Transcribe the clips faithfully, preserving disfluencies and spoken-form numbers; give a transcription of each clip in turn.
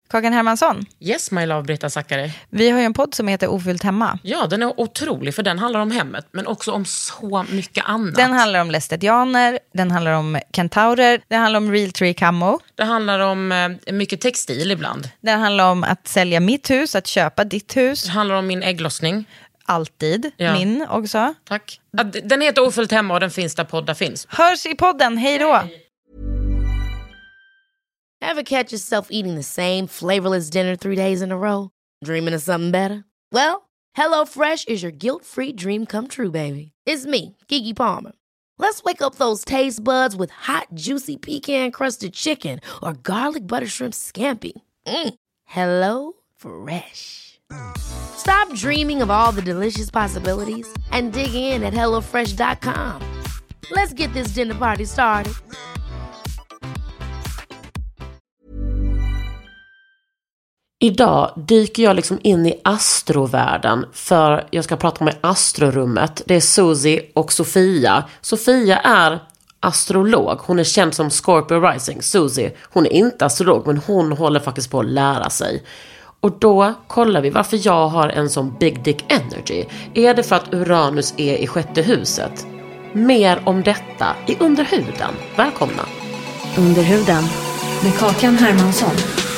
Kakan Hermansson. Yes, my love, Britta Zackari. Vi har ju en podd som heter Ofyllt hemma. Ja, den är otrolig för den handlar om hemmet, men också om så mycket annat. Den handlar om lästetianer, den handlar om kentaurer, den handlar om real tree camo. Det handlar om eh, mycket textil ibland. Den handlar om att sälja mitt hus, att köpa ditt hus. Det handlar om min ägglossning. Alltid, ja. Min också. Tack. Den heter Ofyllt hemma och den finns där poddar finns. Hörs i podden, hej då! Ever catch yourself eating the same flavorless dinner three days in a row? Dreaming of something better? Well, HelloFresh is your guilt-free dream come true, baby. It's me, Keke Palmer. Let's wake up those taste buds with hot, juicy pecan-crusted chicken or garlic butter shrimp scampi. Mm. Hello Fresh. Stop dreaming of all the delicious possibilities and dig in at hello fresh dot com. Let's get this dinner party started. Idag dyker jag liksom in i astrovärlden för jag ska prata med astrorummet. Det är Susie och Sofia. Sofia är astrolog. Hon är känd som Scorpio Rising. Susie, hon är inte astrolog men hon håller faktiskt på att lära sig. Och då kollar vi varför jag har en sån big dick energy. Är det för att Uranus är i sjätte huset? Mer om detta i Underhuden. Välkomna. Underhuden med Kakan Hermansson.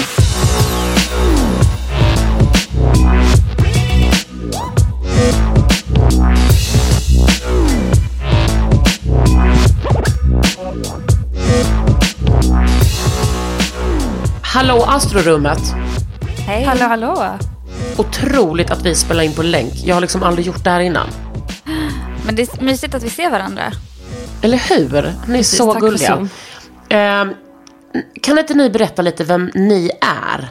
Hallå astrorummet. Hej. Hallå, hallå. Otroligt att vi spelar in på länk. Jag har liksom aldrig gjort det här innan. Men det är mysigt att vi ser varandra. Eller hur? Ni är Precis, så gulliga. Eh, kan inte ni berätta lite vem ni är?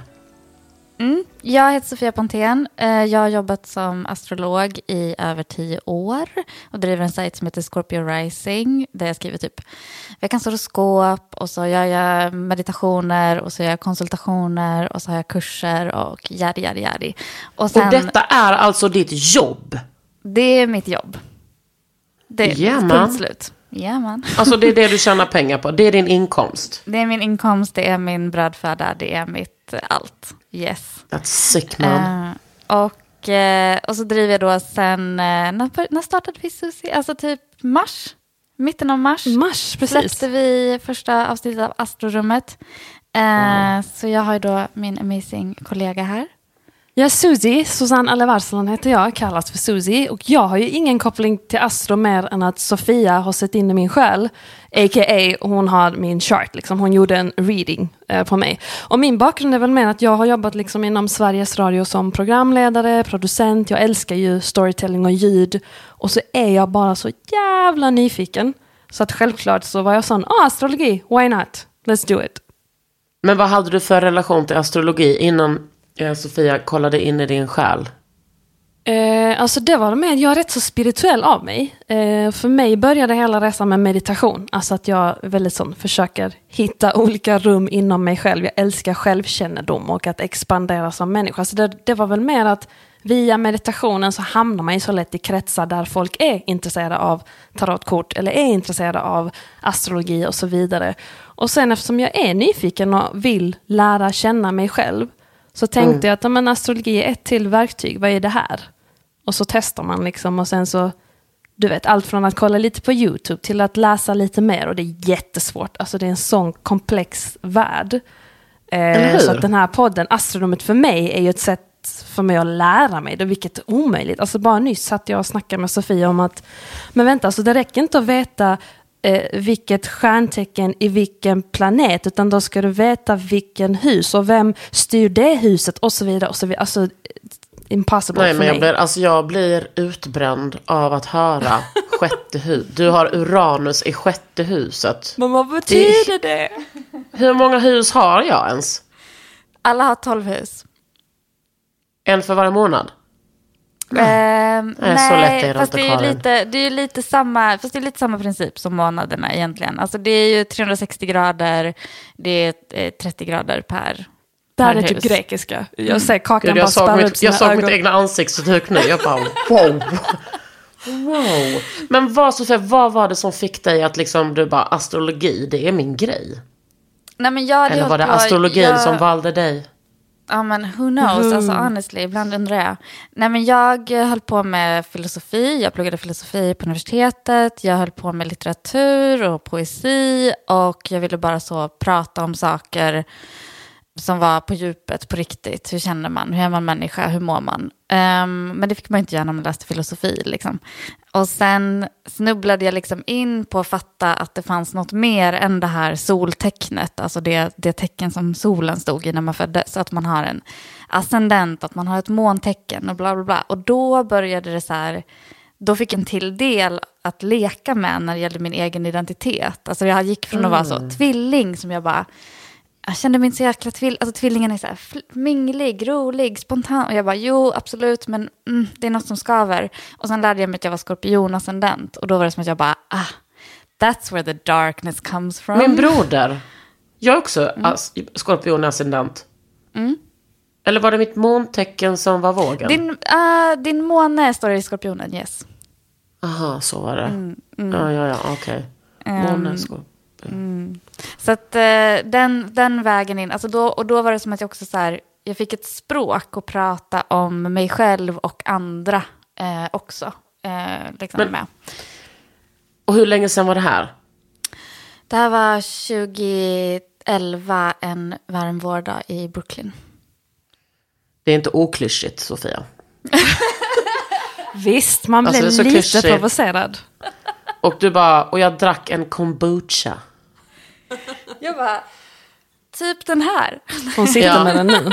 Mm. Jag heter Sofia Pontén. Jag har jobbat som astrolog i över tio år och driver en sajt som heter Scorpio Rising där jag skriver typ veckans horoskop och så gör jag meditationer och så gör jag konsultationer och så har jag kurser och yadi yadi yadi. Och, sen, och detta är alltså ditt jobb? Det är mitt jobb. Det är Jajamän. slut. Jajamän. Alltså det är det du tjänar pengar på. Det är din inkomst. Det är min inkomst, det är min brödföda, det är mitt allt. Yes. That's sick man. Uh, och, uh, och så driver jag då sen, uh, när, när startade vi Susie? Alltså typ mars. Mitten av mars. Mars, precis. Släppte vi första avsnittet av Astrorummet. Uh, wow. Så jag har ju då min amazing kollega här. Ja, Susie, Susanne Allevarslan heter jag, kallas för Susie. Och jag har ju ingen koppling till Astro mer än att Sofia har sett in i min själ. A K A hon har min chart, liksom. Hon gjorde en reading eh, på mig. Och min bakgrund är väl mer att jag har jobbat liksom inom Sveriges Radio som programledare, producent. Jag älskar ju storytelling och ljud. Och så är jag bara så jävla nyfiken. Så att självklart så var jag sån, ah, astrologi, why not? Let's do it. Men vad hade du för relation till astrologi innan Sofia kollade in i din själ? Eh, alltså det var med att jag är rätt så spirituell av mig. Eh, för mig började hela resan med meditation. Alltså att jag väldigt sån försöker hitta olika rum inom mig själv. Jag älskar självkännedom och att expandera som människa. Så det, det var väl mer att via meditationen så hamnar man ju så lätt i kretsar där folk är intresserade av tarotkort eller är intresserade av astrologi och så vidare. Och sen eftersom jag är nyfiken och vill lära känna mig själv så tänkte mm. jag att men, astrologi är ett till verktyg. Vad är det här? Och så testar man liksom och sen så, du vet, allt från att kolla lite på YouTube till att läsa lite mer. Och det är jättesvårt. Alltså det är en sån komplex värld. Eh, så att den här podden, Astrorummet för mig, är ju ett sätt för mig att lära mig det, vilket är omöjligt. Alltså bara nyss satt jag och snackade med Sofia om att, men vänta, alltså det räcker inte att veta Eh, vilket stjärntecken i vilken planet, utan då ska du veta vilken hus och vem styr det huset och så vidare och så vidare. Alltså impossible. Nej, för men jag mig. blir, alltså jag blir utbränd av att höra sjätte hus. Du har Uranus i sjätte huset. Men vad betyder det? Hur många hus har jag ens? Alla har tolv hus. En för varje månad? Mm. Eh, nej, nej så lätt är det fast inte, det är ju lite, det är ju lite samma, fast det är lite samma princip som månaderna egentligen. Alltså det är ju trehundrasextio grader, det är trettio grader per. Det här per är typ hus. Grekiska. Jag ser kakan jag bara såg spärra upp mitt, sina Jag såg ögon. mitt egna ansiktsuttryck nu. Jag bara wow. Wow. Men vad, Sofia, vad var det som fick dig att liksom, du bara, astrologi, det är min grej? Nej, men jag Eller var det på, astrologin jag... som valde dig? Ja, men who knows? Mm. Alltså honestly, ibland undrar jag. Nej, men jag höll på med filosofi. Jag pluggade filosofi på universitetet. Jag höll på med litteratur och poesi. Och jag ville bara så prata om saker som var på djupet, på riktigt. Hur känner man? Hur är man människa? Hur mår man? Um, men det fick man inte göra när man läste filosofi. Liksom. Och sen snubblade jag liksom in på att fatta att det fanns något mer än det här soltecknet. Alltså det, det tecken som solen stod i när man föddes. Så att man har en ascendent, att man har ett måntecken och bla bla bla. Och då började det så här... Då fick en till del att leka med när det gällde min egen identitet. Alltså jag gick från att vara så tvilling som jag bara... Jag kände mig inte så jäkla tvill... Alltså tvillingen är så här minglig, rolig, spontan. Och jag bara, jo, absolut, men mm, det är något som skaver. Och sen lärde jag mig att jag var skorpion-ascendent. Och då var det som att jag bara, ah, that's where the darkness comes from. Min broder, jag är också mm. skorpion-ascendent. Mm. Eller var det mitt måntecken som var vågen? Din, uh, din måne står i skorpionen, yes. Aha, så var det. Mm, mm. Ja, ja, ja, okej. Okay. Måne, skorpion. Mm. Så att uh, den, den vägen in, alltså då, och då var det som att jag också så här, jag fick ett språk att prata om mig själv och andra eh, också. Eh, liksom Men, med. Och hur länge sedan var det här? Det här var tjugoelva, en varm vårdag i Brooklyn. Det är inte oklyschigt, Sofia. Visst, man blev alltså, lite klyschigt. provocerad. Och du bara, och jag drack en kombucha. Jag bara, typ den här. Hon sitter ja. med den nu.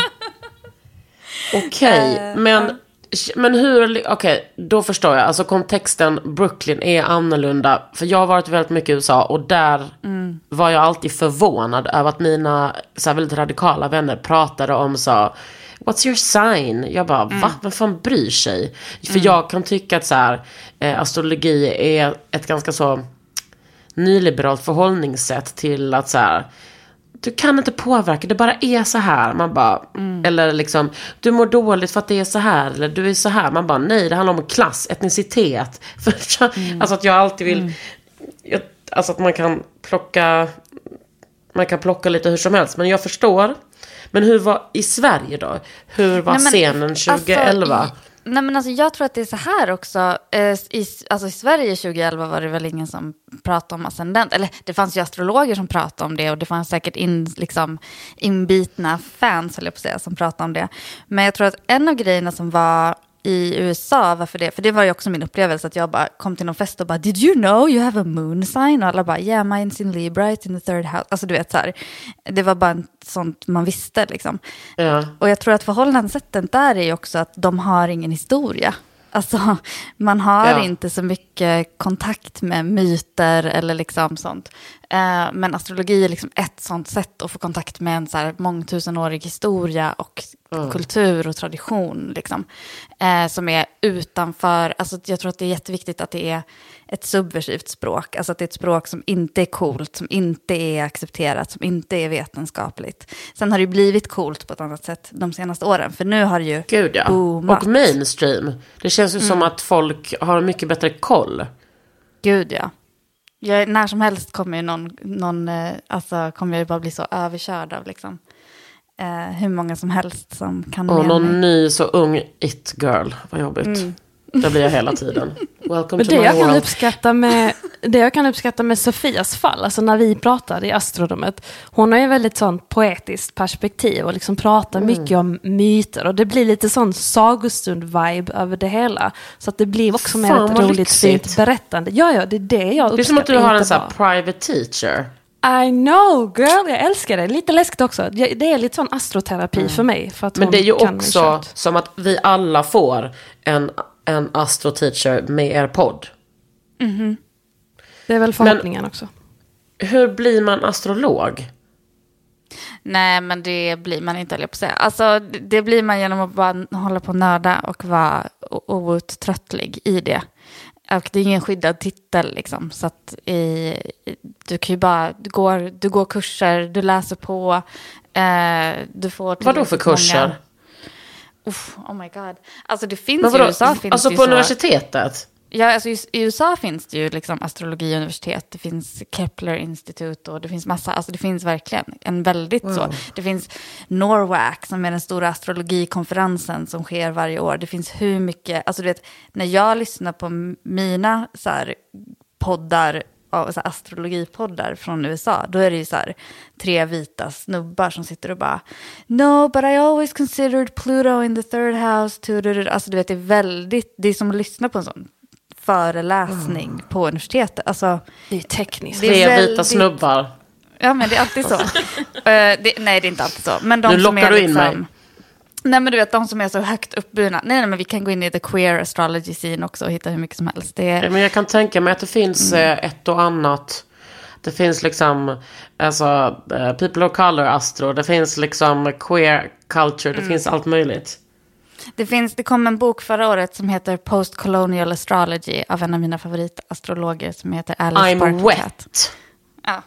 Okej, okay, uh, men, uh. men hur, okej, okay, då förstår jag. Alltså kontexten Brooklyn är annorlunda. För jag har varit väldigt mycket i U S A och där mm. var jag alltid förvånad över att mina så här, väldigt radikala vänner pratade om så, what's your sign? Jag bara, mm. va? Vem fan bryr sig? För mm. jag kan tycka att så här, eh, astrologi är ett ganska så nyliberalt förhållningssätt till att så här, du kan inte påverka, det bara är så här. Man bara, mm. eller liksom, du mår dåligt för att det är så här, eller du är så här. Man bara, nej, det handlar om klass, etnicitet. För, mm. Alltså att jag alltid vill, mm. jag, alltså att man kan plocka, man kan plocka lite hur som helst. Men jag förstår. Men hur var i Sverige då? Hur var nej, men, scenen tjugoelva? Alltså, i, nej men alltså jag tror att det är så här också. Eh, i, alltså i Sverige tjugoelva var det väl ingen som pratade om ascendent. Eller det fanns ju astrologer som pratade om det. Och det fanns säkert in, liksom, inbitna fans, höll jag på att säga, som pratade om det. Men jag tror att en av grejerna som var i U S A, varför det? För det var ju också min upplevelse att jag bara kom till någon fest och bara, did you know you have a moon sign? Och alla bara, yeah, mine's in Libra, it's in the third house. Alltså du vet så här, det var bara sånt man visste liksom. Ja. Och jag tror att förhållandesättet där är ju också att de har ingen historia. Alltså man har ja. inte så mycket kontakt med myter eller liksom sånt. Eh, men astrologi är liksom ett sånt sätt att få kontakt med en så här mångtusenårig historia och mm. kultur och tradition liksom. Eh, som är utanför, alltså jag tror att det är jätteviktigt att det är ett subversivt språk. Alltså att det är ett språk som inte är coolt, som inte är accepterat, som inte är vetenskapligt. Sen har det blivit coolt på ett annat sätt de senaste åren. För nu har det ju Gud, ja. boomat. Och mainstream. Det känns ju mm. som att folk har mycket bättre koll. Gud, ja. Jag, när som helst kommer ju någon, någon eh, alltså kommer jag ju bara bli så överkörd av liksom eh, hur många som helst som kan. Och någon mig. ny så ung it girl, vad jobbigt. Mm. Det blir jag hela tiden. Welcome Men to det my jag world. Kan uppskatta med, det jag kan uppskatta med Sofias fall, alltså när vi pratade i astrorummet, hon har ju väldigt sånt poetiskt perspektiv och liksom pratar mm. mycket om myter och det blir lite sån sagostund-vibe över det hela. Så att det blir också mer ett roligt lyxigt. fint berättande. Ja, ja, det är det jag uppskattar. Det är som att du har en sån här private teacher. I know, girl. Jag älskar det. Lite läskigt också. Det är lite sån astroterapi mm. för mig. För att Men det är ju också som att vi alla får en, en astroteacher med er podd. Mm-hmm. Det är väl förhoppningen men, också. Hur blir man astrolog? Nej, men det blir man inte, höll jag på att säga. Alltså, det blir man genom att bara hålla på och nörda och vara outtröttlig i det. Och det är ingen skyddad titel liksom. Så att i, du kan ju bara, du går, du går kurser, du läser på. Eh, du får Vad då för kurser? Många... Uff, oh my god. Alltså det finns ju i U S A. Finns alltså ju på så... universitetet? Ja, alltså i U S A finns det ju liksom astrologiuniversitet, det finns Kepler Institute och det finns massa, alltså det finns verkligen en väldigt wow. så. Det finns Norwac som är den stora astrologikonferensen som sker varje år. Det finns hur mycket, alltså du vet, när jag lyssnar på mina så här poddar, så här astrologipoddar från U S A, då är det ju så här tre vita snubbar som sitter och bara no, but I always considered Pluto in the third house to, alltså du vet, det är väldigt, det är som att lyssna på en sån föreläsning mm. på universitetet. Alltså, det är tekniskt. Det är Tre väldigt... vita snubbar. Ja, men det är alltid så. uh, det, nej, det är inte alltid så. Men de nu som lockar är du in liksom... mig. Nej, men du vet, de som är så högt uppburna. Nej, nej, men vi kan gå in i the queer astrology scene också och hitta hur mycket som helst. Det är... Men jag kan tänka mig att det finns mm. ett och annat. Det finns liksom alltså, uh, people of color astro. Det finns liksom queer culture. Det mm. finns allt möjligt. Det, finns, det kom en bok förra året som heter Post-Colonial Astrology av en av mina favoritastrologer som heter Alice I'm Bartcat. wet. Ja.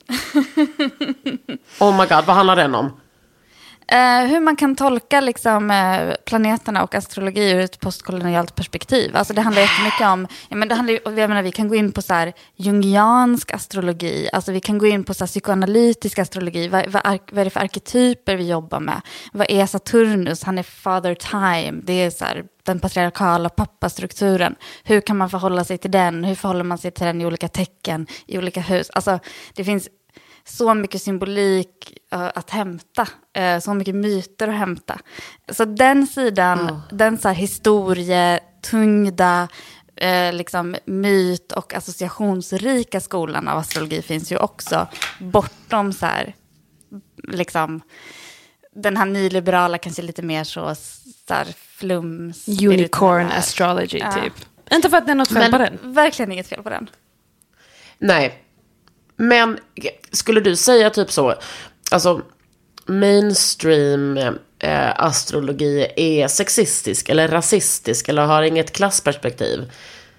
Oh my god, vad handlar den om? Uh, hur man kan tolka liksom, uh, planeterna och astrologi ur ett postkolonialt perspektiv. Alltså det handlar jättemycket om, ja, men det handlar, jag menar, vi kan gå in på så här, jungiansk astrologi, alltså vi kan gå in på så här, psykoanalytisk astrologi, vad, vad, vad är det för arketyper vi jobbar med? Vad är Saturnus? Han är father time, det är så här, den patriarkala pappastrukturen. Hur kan man förhålla sig till den? Hur förhåller man sig till den i olika tecken, i olika hus? Alltså det finns så mycket symbolik uh, att hämta. Uh, så mycket myter att hämta. Så den sidan, oh. den så här historietyngda, uh, liksom myt- och associationsrika skolan av astrologi finns ju också bortom så här, liksom, den här nyliberala, kanske lite mer så, så här flum. Unicorn astrology, ja. Typ. Inte för att det är något fel Men, på den. Verkligen inget fel på den. Nej. Men skulle du säga typ så, alltså mainstream eh, astrologi är sexistisk eller rasistisk eller har inget klassperspektiv?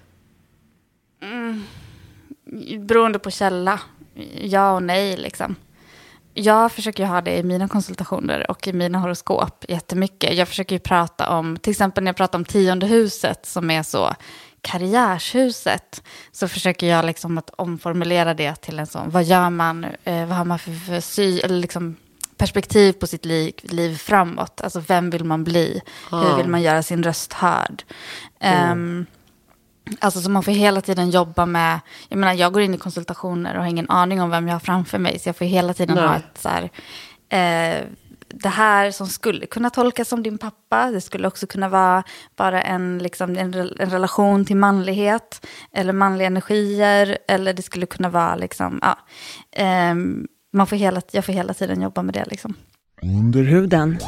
Mm. Beroende på källa, ja och nej liksom. Jag försöker ju ha det i mina konsultationer och i mina horoskop jättemycket. Jag försöker ju prata om, till exempel när jag pratar om tionde huset som är så karriärshuset, så försöker jag liksom att omformulera det till en sån, vad gör man, eh, vad har man för, för sy, eller liksom perspektiv på sitt liv, liv framåt, alltså vem vill man bli, ah. hur vill man göra sin röst hörd, mm. um, alltså så man får hela tiden jobba med, jag menar jag går in i konsultationer och har ingen aning om vem jag har framför mig, så jag får hela tiden Nej. ha ett så här, eh, det här som skulle kunna tolkas som din pappa, det skulle också kunna vara bara en, liksom, en, en relation till manlighet eller manliga energier, eller det skulle kunna vara liksom, ja, eh, man får hela, jag får hela tiden jobba med det liksom. Under huden.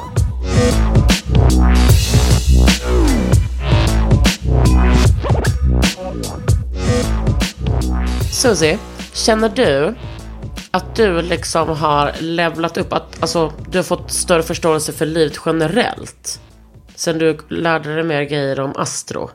Susie, känner du att du liksom har levlat upp, att alltså, du har fått större förståelse för livet generellt sen du lärde dig mer grejer om astro?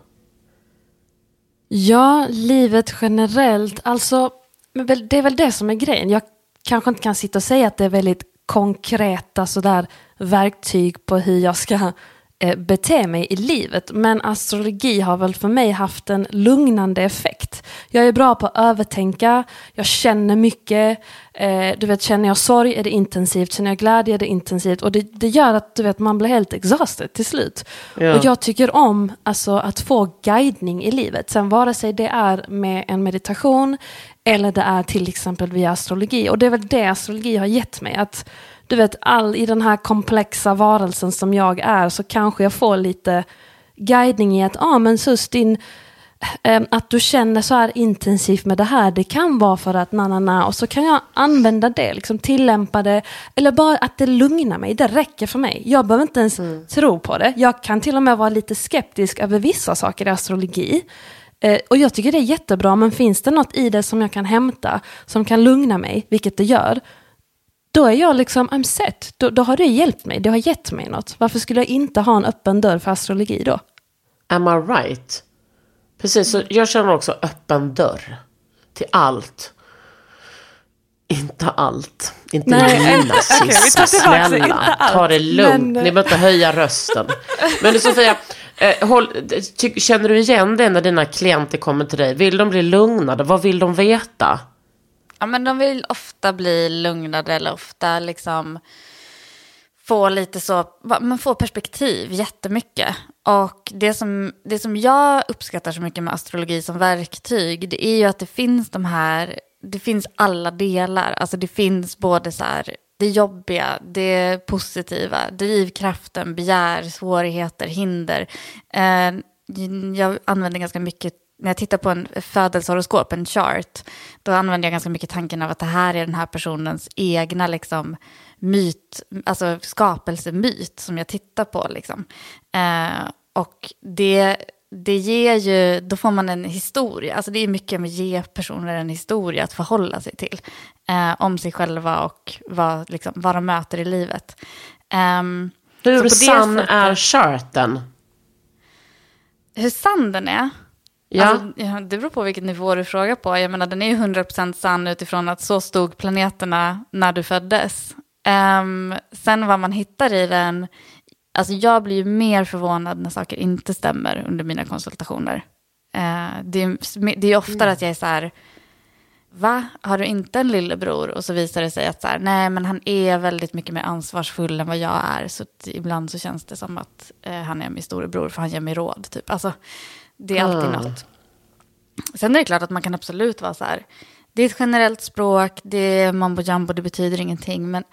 Ja, livet generellt, alltså det är väl det som är grejen. Jag kanske inte kan sitta och säga att det är väldigt konkreta sådär verktyg på hur jag ska eh, bete mig i livet, men astrologi har väl för mig haft en lugnande effekt. Jag är bra på att övertänka, jag känner mycket, eh, du vet, känner jag sorg är det intensivt, känner jag glädje är det intensivt, och det, det gör att du vet, man blir helt exhausted till slut. Ja. Och jag tycker om alltså, att få guidning i livet, sen vare sig det är med en meditation eller det är till exempel via astrologi, och det är väl det astrologi har gett mig, att du vet, all i den här komplexa varelsen som jag är, så kanske jag får lite guidning i att, ja ah, men sus, din, eh, att du känner så här intensivt med det här, det kan vara för att na, na, na, och så kan jag använda det, liksom tillämpa det, eller bara att det lugnar mig, det räcker för mig. Jag behöver inte ens mm. tro på det. Jag kan till och med vara lite skeptisk över vissa saker i astrologi. Eh, och jag tycker det är jättebra, men finns det något i det som jag kan hämta, som kan lugna mig, vilket det gör, då är jag liksom, I'm set. Då, då har det hjälpt mig. Det har gett mig något. Varför skulle jag inte ha en öppen dörr för astrologi då? Am I right? Precis, så jag känner också öppen dörr till allt. Inte allt. Inte Nej, mina sista. Okay, snälla, ta det lugnt. Men... Ni behöver inte höja rösten. Men Sofia, Eh, håll, ty, känner du igen det när dina klienter kommer till dig? Vill de bli lugnade? Vad vill de veta? Ja, men de vill ofta bli lugnade eller ofta liksom få lite så, man får perspektiv jättemycket. Och det som, det som jag uppskattar så mycket med astrologi som verktyg, det är ju att det finns de här, det finns alla delar. Alltså det finns både så här, det jobbiga, det positiva, drivkraften, begär, svårigheter, hinder. Eh, jag använder ganska mycket, när jag tittar på en födelsehoroskop, en chart, då använder jag ganska mycket tanken av att det här är den här personens egna liksom, myt, alltså skapelsemyt som jag tittar på. Liksom. Eh, och det, det ger ju, då får man en historia, alltså det är mycket med att ge personer en historia att förhålla sig till. Eh, om sig själva och vad, liksom, vad de möter i livet. Eh, Hur sann sättet, är charten? Hur sann den är? Ja. Alltså, ja, det beror på vilket nivå du frågar på. Jag menar, den är ju hundra procent sann utifrån att så stod planeterna när du föddes. Um, sen vad man hittar i den, alltså jag blir ju mer förvånad när saker inte stämmer under mina konsultationer. Uh, det, är, det är oftare att jag är så här, va? Har du inte en lillebror? Och så visar det sig att så här, nej, men han är väldigt mycket mer ansvarsfull än vad jag är. Så att ibland så känns det som att uh, han är min storebror för han ger mig råd. Typ. Alltså, det är alltid mm. något. Sen är det klart att man kan absolut vara så här, det är ett generellt språk, det är mambo jumbo, det betyder ingenting. Men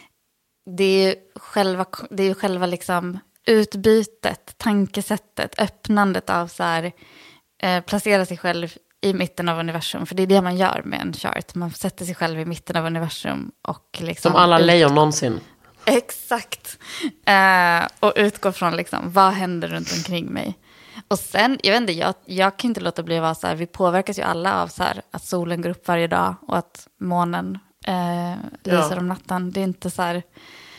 det är själva, det är själva liksom utbytet, tankesättet, öppnandet av så här, eh, placera sig själv i mitten av universum. För det är det man gör med en chart. Man sätter sig själv i mitten av universum. Och liksom som alla ut... lejon någonsin. Exakt. Eh, och utgår från liksom, vad händer runt omkring mig. Och sen, jag vet inte, jag, jag kan inte låta bli att vara så här, vi påverkas ju alla av så här, att solen går upp varje dag och att månen eh, lyser ja. om natten. Det är inte så här,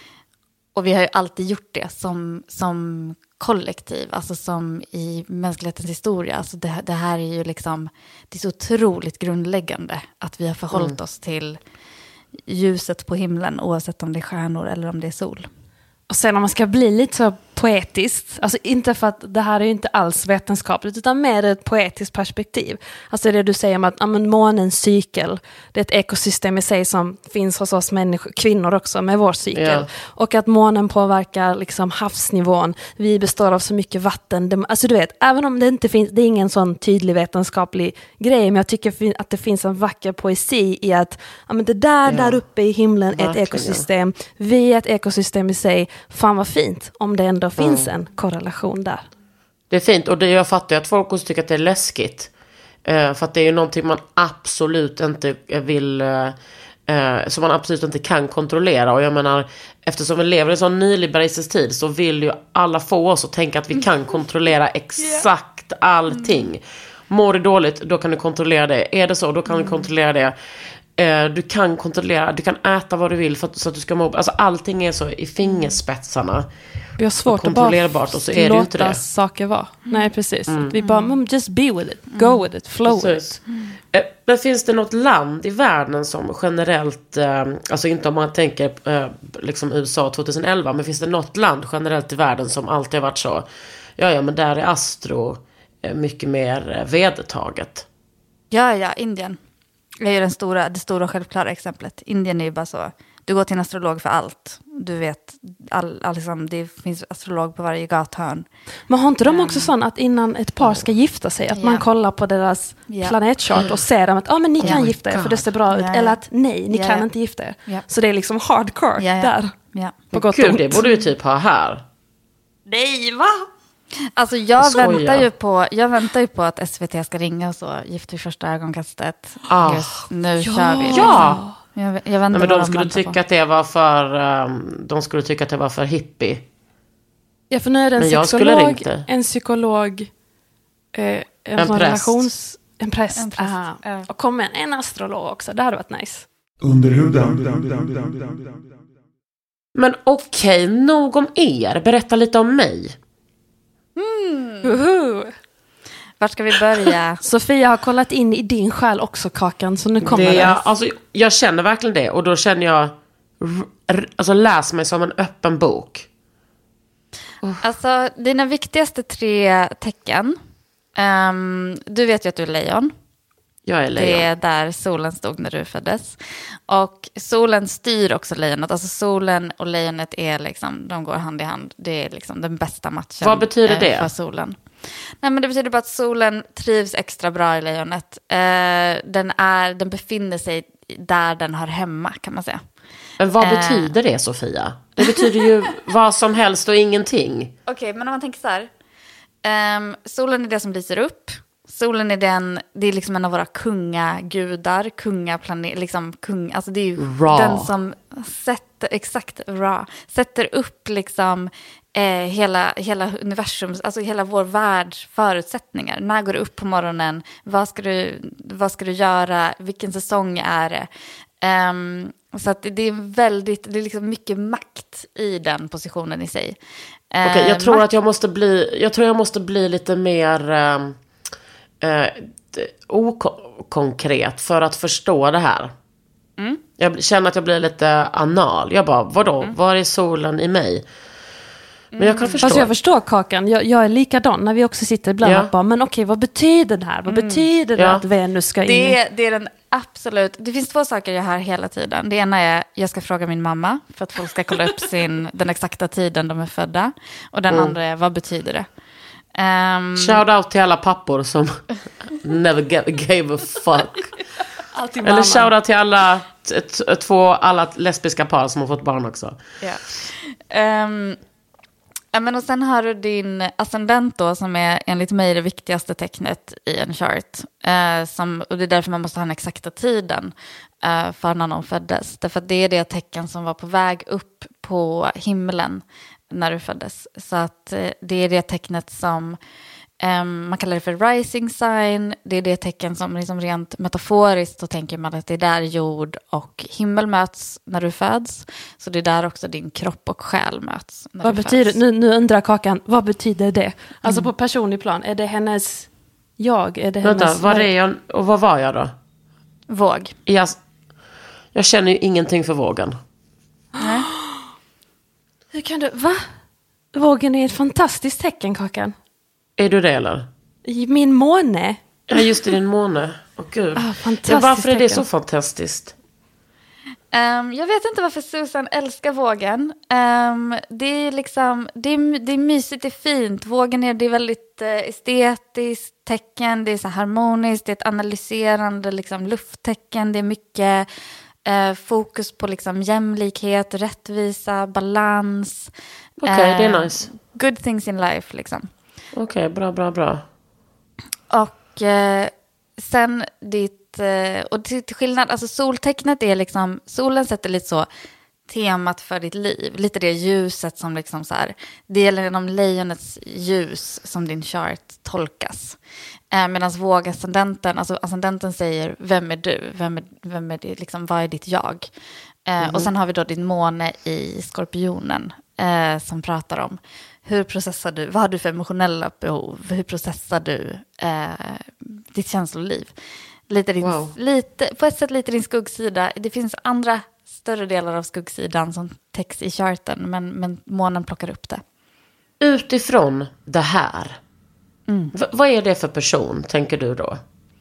och vi har ju alltid gjort det som, som kollektiv, alltså som i mänsklighetens historia. Alltså det, det här är ju liksom, det är så otroligt grundläggande att vi har förhållit mm. oss till ljuset på himlen oavsett om det är stjärnor eller om det är sol. Och sen om man ska bli lite så poetiskt, alltså inte för att det här är ju inte alls vetenskapligt utan mer ett poetiskt perspektiv. Alltså det du säger om att ja, men månens cykel, det är ett ekosystem i sig som finns hos oss människor, kvinnor också med vår cykel. Yeah. Och att månen påverkar liksom havsnivån, vi består av så mycket vatten. Det, alltså du vet, även om det inte finns, det är ingen sån tydlig vetenskaplig grej, men jag tycker att det finns en vacker poesi i att ja, men det där, yeah. där uppe i himlen är ett ekosystem, vi är ett ekosystem i sig. Fan vad fint om det ändå finns mm. en korrelation där. Det är fint, och det, jag fattar ju att folk också tycker att det är läskigt. Uh, för att det är ju någonting man absolut inte vill, uh, uh, som man absolut inte kan kontrollera. Och jag menar, eftersom vi lever i en sån nyliberalistisk tid så vill ju alla få oss att tänka att vi kan kontrollera exakt allting. Mår du dåligt, då kan du kontrollera det. Är det så, då kan du kontrollera det. Du kan kontrollera, du kan äta vad du vill för att, så att du ska må. Alltså allting är så i fingerspetsarna. Vi har svårt att bara och så är låta inte det. Saker vara. Mm. Nej, precis. Mm. Vi bara, mm, just be with it, go mm. with it, flow precis. with it. Mm. Men finns det något land i världen som generellt, alltså inte om man tänker liksom U S A tjugoelva, men finns det något land generellt i världen som alltid har varit så, ja ja men där är astro mycket mer vedertaget? Ja, ja, Indien. Det är ju den stora, det stora självklara exemplet. Indien är ju bara så, du går till en astrolog för allt. Du vet, all, all, liksom, det finns astrolog på varje gathörn. Men har inte de också um, sån att innan ett par ska gifta sig, att yeah. man kollar på deras yeah. planetchart och ser dem att ah, men ni kan oh gifta er God. för det ser bra ut. Yeah. Eller att nej, ni yeah. kan inte gifta er. Yeah. Så det är liksom hardcore yeah, yeah. där. Yeah. På gott Gud, det borde du typ ha här. Nej, va? Alltså jag väntar, ju på, jag väntar ju på att S V T ska ringa och så, Gift vid första ögonkastet. Ah. Just, nu ja. kör vi. Ja! Jag, jag väntar. Nej, men de skulle tycka på. att det var för um, de skulle tycka att det var för hippie. Ja, för nu är det en men psykolog, en psykolog, eh, en, en präst. relations, en präst. En präst. Uh. Och kom en, en astrolog också, det hade varit nice. Under huden. Men okej, okay, nog om er. Berätta lite om mig. Mm. Uhu. Vart ska vi börja? Sofia har kollat in i din själ också, Kakan, så nu kommer det. Jag, alltså, jag känner verkligen det, och då känner jag, alltså läs mig som en öppen bok. Alltså, dina viktigaste tre tecken. Um, du vet ju att du är lejon. Jag är lejon. Det är där solen stod när du föddes. Och solen styr också lejonet. Alltså solen och lejonet är liksom, de går hand i hand. Det är liksom den bästa matchen. Vad betyder det? För solen. Nej, men det betyder bara att solen trivs extra bra i lejonet. Uh, den, är, den befinner sig där den har hemma, kan man säga. Men vad uh, betyder det, Sofia? Det betyder ju vad som helst och ingenting. Okej, okay, men om man tänker så här. Um, solen är det som lyser upp. Solen är den, det är liksom en av våra kungagudar, kungaplanet, liksom kung, alltså det är ju Ra. den som sätter, exakt, Ra, sätter upp liksom eh, hela, hela universum, alltså hela vår världs förutsättningar. När går du upp på morgonen? Vad ska du, vad ska du göra? Vilken säsong är det? Um, så att det, det är väldigt, det är liksom mycket makt i den positionen i sig. Okej, okay, jag tror makt- att jag måste bli, jag tror jag måste bli lite mer um... Eh, okonkret för att förstå det här. Mm. Jag känner att jag blir lite anal. Jag bara, vadå? Mm. Var är solen i mig? Men jag kan förstå. Fast jag förstår, Kakan. Jag, jag är likadan när vi också sitter ibland ja. och bara, men okej, vad betyder det här? Vad Mm. betyder det ja. att Venus ska in? Det, det är den absolut... Det finns två saker jag hör hela tiden. Det ena är, jag ska fråga min mamma för att folk ska kolla upp sin, den exakta tiden de är födda. Och den mm. andra är, vad betyder det? Um, Shout out till alla pappor som never gave a fuck. Eller shout out till alla t- t- två alla lesbiska par som har fått barn också. Yeah. Um, ja, men och sen har du din ascendent då, som är enligt mig det viktigaste tecknet i en chart. Uh, som, och det är därför man måste ha den exakta tiden uh, för när någon föddes. Därför att det är det tecken som var på väg upp på himlen när du föddes. Så att eh, det är det tecknet som um, man kallar det för rising sign. Det är det tecken som liksom rent metaforiskt, då tänker man att det är där jord och himmel möts när du föds. Så det är där också din kropp och själ möts när vad du betyder, föds. nu, nu undrar Kakan, vad betyder det? Alltså Mm. på personlig plan, är det hennes jag? Är det Vänta, hennes vad är jag, och vad var jag då? Våg. Jag, jag känner ju ingenting för vågen. Nej. Hur kan du, va? Vågen är ett fantastiskt tecken, Kakan. Är du det eller? I min måne. Ja, just i din måne. Åh gud. Ah, fantastiskt ja, varför är det tecken. så fantastiskt? Um, jag vet inte varför Susan älskar vågen. Um, det är liksom, det är, det är mysigt, det är fint. Vågen är, det är väldigt uh, estetiskt tecken, det är så harmoniskt, det är ett analyserande liksom, lufttecken, det är mycket uh, fokus på liksom, jämlikhet, rättvisa, balans. Okej, okay, uh, det är nice. Good things in life liksom. Okej, okay, bra, bra, bra. Och uh, sen ditt och till skillnad, alltså soltecknet är liksom, solen sätter lite så temat för ditt liv, lite det ljuset som liksom så här, det gäller genom lejonets ljus som din chart tolkas. Eh, Medan vågascendenten, alltså ascendenten säger, vem är du? Vem är, vem är det, liksom, vad är ditt jag? Eh, mm-hmm. Och sen har vi då din måne i skorpionen eh, som pratar om hur processar du, vad har du för emotionella behov? Hur processar du eh, ditt känsloliv? Lite din, wow. lite, på ett sätt lite din skuggsida. Det finns andra större delar av skuggsidan som täcks i charten, men, men månen plockar upp det. Utifrån det här, mm. v- vad är det för person, tänker du då?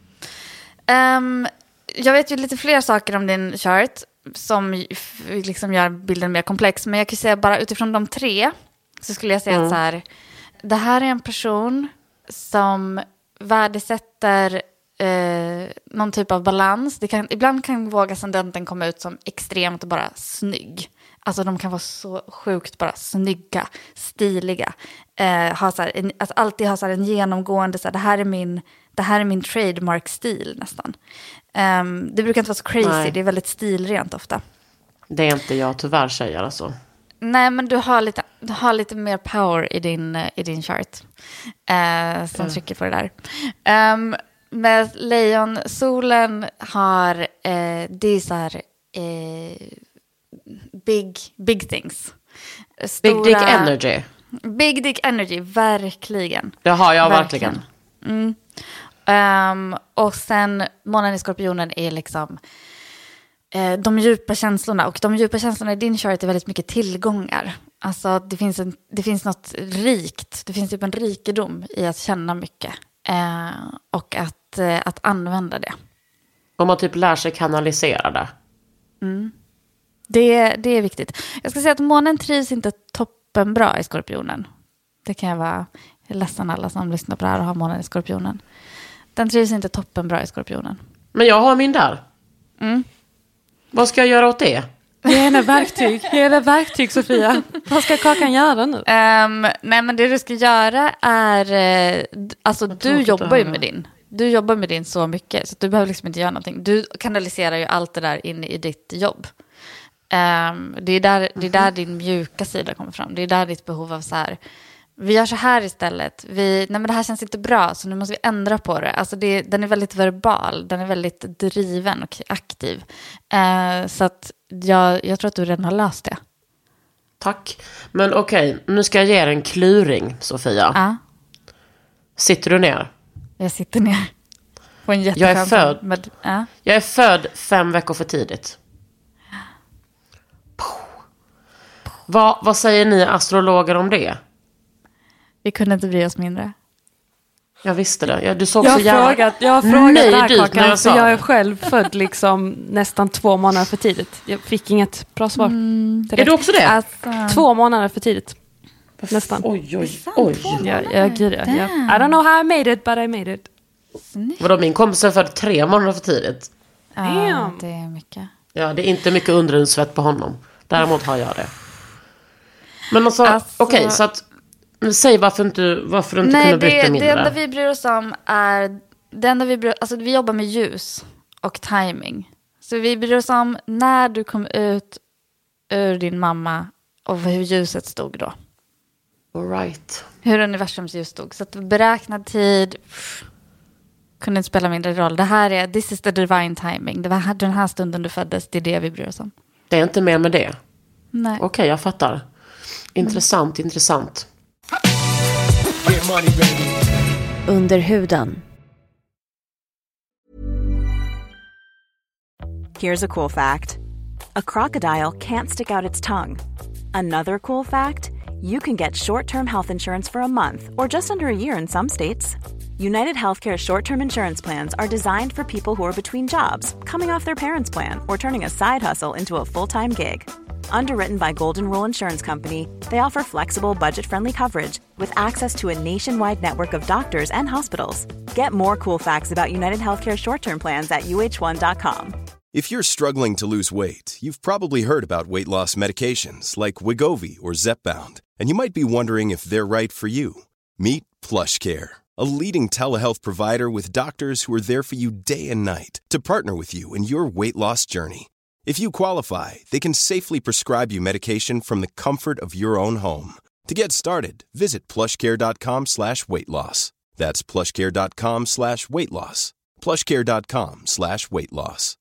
Um, jag vet ju lite fler saker om din chart som liksom gör bilden mer komplex, men jag kan säga bara utifrån de tre så skulle jag säga mm. att så här, det här är en person som värdesätter Eh, någon typ av balans. Det kan, ibland kan vågascendenten komma ut som extremt bara snygg. Alltså de kan vara så sjukt bara snygga, stiliga. Eh, ha så här, en, alltså alltid ha så här en genomgående, så här, det här är min, det här är min trademark-stil nästan. Um, det brukar inte vara så crazy, Nej. Det är väldigt stilrent ofta. Det är inte jag tyvärr säger alltså. Nej, men du har lite, du har lite mer power i din, i din chart. Eh, som mm. trycker på det där. Um, Med lejon, solen har, eh, det är så här, eh, big, big things. Stora, big dick energy. Big dick energy, verkligen. Det har jag verkligen. verkligen. Mm. Um, och sen månen i skorpionen är liksom eh, de djupa känslorna. Och de djupa känslorna i din chart är väldigt mycket tillgångar. Alltså det finns, en, det finns något rikt, det finns typ en rikedom i att känna mycket. Eh, och att, eh, att använda det. Om man typ lär sig kanalisera det. Mm. Det, det är viktigt. Jag ska säga att månen trivs inte toppenbra i Skorpionen. Det kan jag vara, jag är ledsen alla som lyssnar på det här och har månen i Skorpionen. Den trivs inte toppenbra i Skorpionen. Men jag har min där. Mm. Vad ska jag göra åt det? Ge henne verktyg. Ge henne verktyg, Sofia. Vad ska Kakan göra nu? Um, nej, men det du ska göra är... Eh, alltså, du jobbar ju med din. Du jobbar med din så mycket, så du behöver liksom inte göra någonting. Du kanaliserar ju allt det där in i ditt jobb. Um, det är där, det är där din mjuka sida kommer fram. Det är där ditt behov av så här... Vi gör så här istället. Vi, nej men det här känns inte bra, så nu måste vi ändra på det. Alltså det, den är väldigt verbal, den är väldigt driven och aktiv. Uh, så att jag, jag tror att du redan har löst det. Tack. Men okej, nu ska jag ge er en kluring, Sofia. Ja. Sitter du ner? Jag sitter ner på en Jag är jätteskön född. med, ja. Jag är född fem veckor för tidigt. Vad, vad säger ni astrologer om det? Vi kunde inte bry oss mindre. Jag visste det. Jag, du såg Jag så har jävla frågat, jag har frågat nöjd det här, ut när Kakan, jag för sa jag är det. själv född liksom nästan två månader för tidigt. Jag fick inget bra svar. Mm. Är du också det? Alltså, Två månader för tidigt. Nästan. Oj, oj, oj. Ja, jag, gud, jag, jag, I don't know how I made it, but I made it. Vadå, min kompis är född tre månader för tidigt. ja, Damn. det är mycket. Ja, det är inte mycket underhudsvett på honom. Däremot har jag det. Men alltså, Alltså- okej, så att... Säg varför, inte, varför du inte Nej, kunde bryta det, det mindre. enda vi bryr oss om är... Det enda vi, bryr, alltså vi jobbar med ljus och timing. Så vi bryr oss om när du kom ut ur din mamma och hur ljuset stod då. All right. Hur universums ljus stod. Så att beräknad tid pff, kunde inte spela mindre roll. Det här är, this is the divine timing. Det var här, den här stunden du föddes, det är det vi bryr oss om. Det är inte mer med det. Nej. Okej, jag fattar. Intressant, mm. intressant. Under huden. Here's a cool fact. A crocodile can't stick out its tongue. Another cool fact, you can get short-term health insurance for a month or just under a year in some states. United Healthcare short-term insurance plans are designed for people who are between jobs, coming off their parents' plan, or turning a side hustle into a full-time gig. Underwritten by Golden Rule Insurance Company, they offer flexible, budget-friendly coverage with access to a nationwide network of doctors and hospitals. Get more cool facts about United Healthcare short-term plans at U H one dot com. If you're struggling to lose weight, you've probably heard about weight loss medications like Wegovy or Zepbound, and you might be wondering if they're right for you. Meet PlushCare, a leading telehealth provider with doctors who are there for you day and night to partner with you in your weight loss journey. If you qualify, they can safely prescribe you medication from the comfort of your own home. To get started, visit plushcare.com slash weight loss. That's plushcare.com slash weight loss. plushcare.com slash weight loss.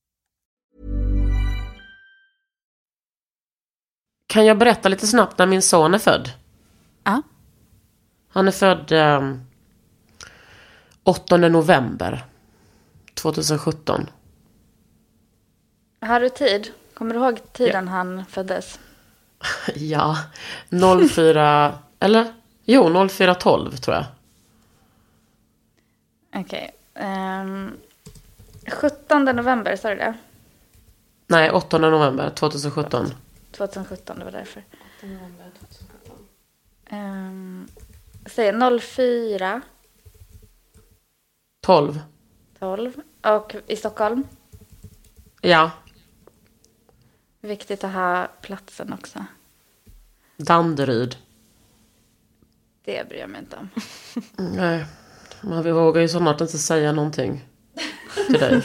Kan jag berätta lite snabbt när min son är född? Ja. Han är född eh, åttonde november tjugohundrasjutton. Har du tid? Kommer du ihåg tiden ja. han föddes? Ja, noll fyra... eller? Jo, noll fyra tolv tror jag. Okej. Okay. Um, sjuttonde november, sa du det? Nej, åttonde november tjugohundrasjutton. tjugohundrasjutton, det var därför. åttonde november tjugohundrasjutton. Um, säg noll fyra tolv. tolv. Och i Stockholm? Ja. Viktigt att ha platsen också. Danderyd. Det bryr jag mig inte om. Nej, men vi vågar ju snart inte säga någonting till dig.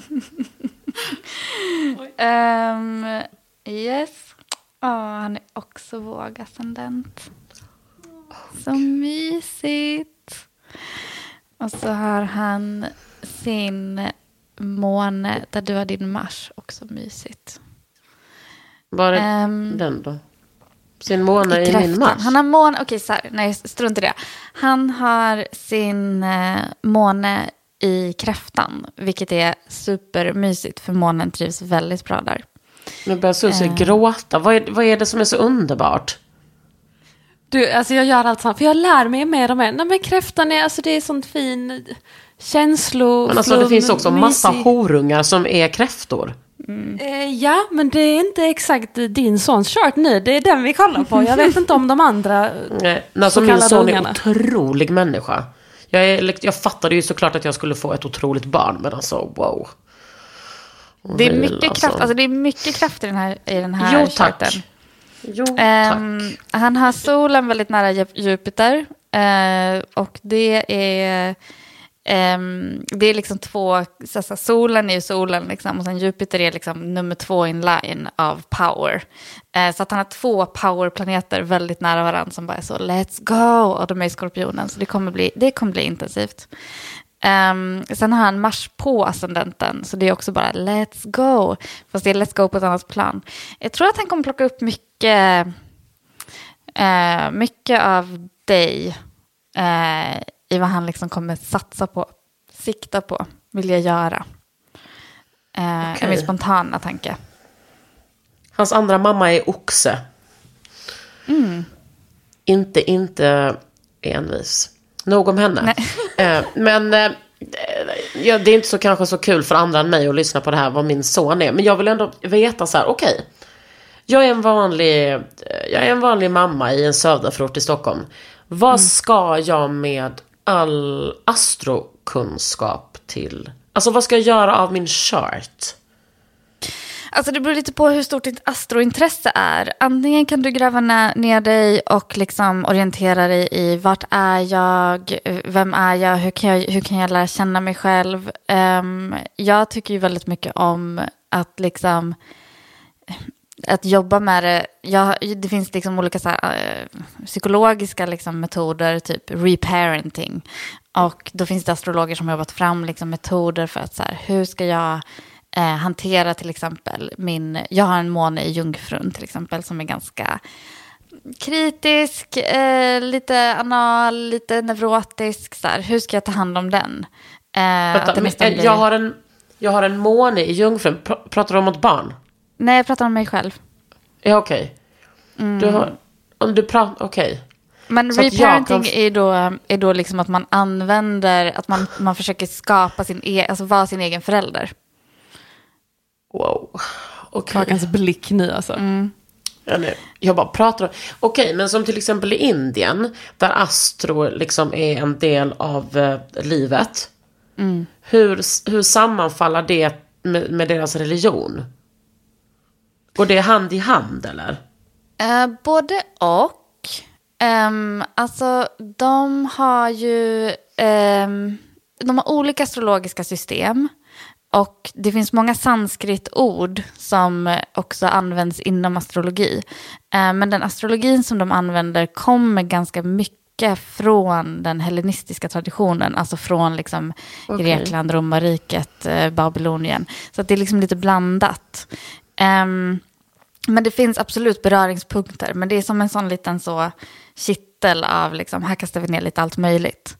um, yes. Oh, han är också vågascendent. Så mysigt. Och så har han sin måne där du har din Mars. Också mysigt. Bara um, den då? Sin måne i, i min Mars? Han har måne, okej okay, så här, nej strunt i det. Han har sin eh, måne i kräftan. Vilket är supermysigt för månen trivs väldigt bra där. Nu börjar Susie uh, gråta. Vad är, vad är det som är så underbart? Du, alltså jag gör allt sånt, för jag lär mig mer och mer. Nej, men kräftan är, alltså det är sånt fin känslo. Men alltså flum, det finns också massa mysig. horungar som är kräftor. Mm. Eh, ja, men det är inte exakt din sons chart nu. Det är den vi kollar på. Jag vet inte om de andra Nej, alltså min son är en otrolig människa. Jag, är, jag fattade ju såklart att jag skulle få ett otroligt barn, men alltså wow. Det är mycket alltså. kraft, alltså det är mycket kraft i den här, i den här jo, tack. charten. Jo, tack. Um, han har solen väldigt nära Jupiter. Uh, och det är um, det är liksom två, så, så, solen är ju solen liksom, och sen Jupiter är liksom nummer två in line av power. Uh, så att han har två powerplaneter väldigt nära varandra som bara är så let's go, och de är i Skorpionen, så det kommer bli, det kommer bli intensivt. Um, sen har han Mars på ascendenten, så det är också bara let's go, fast det är let's go på ett annat plan. Jag tror att han kommer plocka upp mycket uh, mycket av dig uh, i vad han liksom kommer satsa på, sikta på, vilja göra. Uh, okay. Min spontana tanke. Hans andra mamma är oxe. Mm. Inte, inte envis. Nog om henne. Eh, men eh, ja, det är inte så kanske så kul för andra än mig att lyssna på det här, vad min son är. Men jag vill ändå veta så här, okej. Okay, jag är en vanlig jag är en vanlig mamma i en söderförort i Stockholm. Vad mm. ska jag med all astrokunskap till? Alltså vad ska jag göra av min chart? Alltså det beror lite på hur stort ditt astrointresse är. Antingen kan du gräva ner dig och liksom orientera dig i vart är jag, vem är jag, hur kan jag, hur kan jag lära känna mig själv. Um, jag tycker ju väldigt mycket om att liksom att jobba med det. Jag, det finns liksom olika så här, uh, psykologiska liksom metoder, typ reparenting. Och då finns det astrologer som har jobbat fram liksom metoder för att så här, hur ska jag Eh, hantera till exempel min, jag har en måne i Jungfrun till exempel som är ganska kritisk, eh, lite anal, lite neurotisk så här. Hur ska jag ta hand om den? Eh, Vänta, men, blir... jag, har en, jag har en måne i Jungfrun. Pr- pratar du om ett barn? Nej, jag pratar om mig själv. Ja, okej. Okay. Mm. Du har, om du pratar, okej. Okay. Men så reparenting kan... är då, är då liksom att man använder, att man, man försöker skapa sin egen, alltså vara sin egen förälder. Wow. Okay. Kakans blick nu alltså. Mm. Ja, nej. Jag bara pratar. Okej, okay, men som till exempel i Indien, där astro liksom är en del av eh, livet. Mm. Hur, hur sammanfaller det med, med deras religion? Går det hand i hand eller? Uh, både och. Um, alltså de har ju um, de har olika astrologiska system. Och det finns många sanskritord som också används inom astrologi. Eh, men den astrologin som de använder kommer ganska mycket från den hellenistiska traditionen. Alltså från liksom okay. Grekland, romarriket, eh, Babylonien. Så att det är liksom lite blandat. Eh, men det finns absolut beröringspunkter. Men det är som en sån liten så kittel av liksom, här kastar vi ner lite allt möjligt.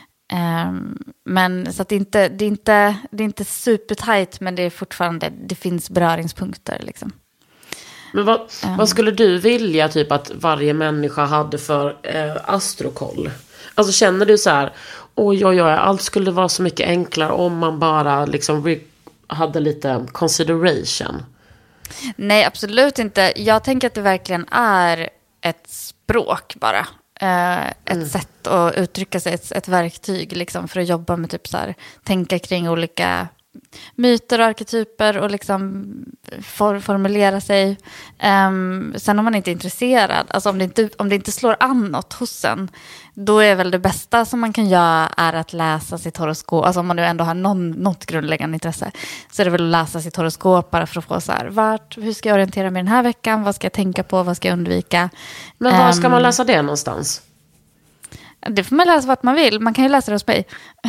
Um, men så att det inte det är inte det är inte supertajt, men det är fortfarande, det finns beröringspunkter liksom. Men vad, um. vad skulle du vilja typ att varje människa hade för eh, astrokoll? Alltså känner du så här, oj oj oj, allt skulle vara så mycket enklare om man bara liksom re- hade lite consideration? Nej, absolut inte. Jag tänker att det verkligen är ett språk bara. Uh, ett mm. sätt att uttrycka sig, ett, ett verktyg liksom, för att jobba med typ så här, tänka kring olika myter och arketyper och liksom for, formulera sig. Um, sen om man inte är intresserad, alltså om det inte, om det inte slår an något hos en, då är väl det bästa som man kan göra är att läsa sitt horoskop. Alltså om man nu ändå har någon, något grundläggande intresse, så är det väl att läsa sitt horoskop bara för att få så här, vart, hur ska jag orientera mig den här veckan, vad ska jag tänka på, vad ska jag undvika. Men var ska um, man läsa det någonstans? Det får man läsa vart man vill. Man kan ju läsa det hos mig.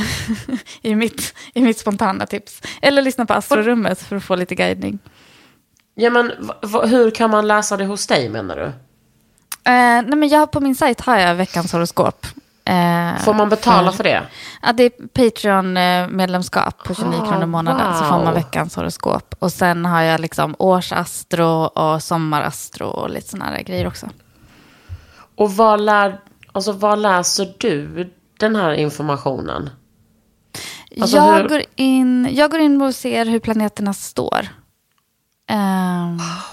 I, mitt, I mitt spontana tips. Eller lyssna på Astrorummet för att få lite guidning. Ja, men v- v- hur kan man läsa det hos dig, menar du? Uh, nej, men jag, på min sajt har jag veckans horoskop. Uh, får man betala för, för det? Ja, det är Patreon-medlemskap på tjugonio kronor i månaden. Wow. Så får man veckans horoskop. Och sen har jag liksom årsastro och sommarastro och lite sådana här grejer också. Och vad, lär, alltså, vad läser du den här informationen? Alltså, jag, hur... går in, jag går in och ser hur planeterna står. Um,